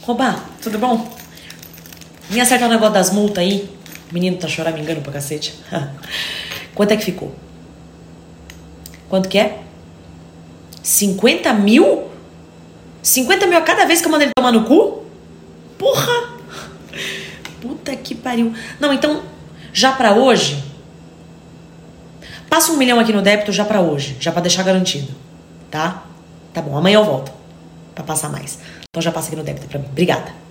Oba, tudo bom? Me acerta o negócio das multas aí. O menino tá choramingando pra cacete. Quanto é que ficou? Quanto que é? 50 mil? 50 mil a cada vez que eu mando ele tomar no cu? Porra! Puta que pariu. Não, então, já pra hoje, passa 1 milhão aqui no débito já pra hoje. Já pra deixar garantido. Tá? Tá bom, amanhã eu volto pra passar mais. Então já passa aqui no débito pra mim. Obrigada.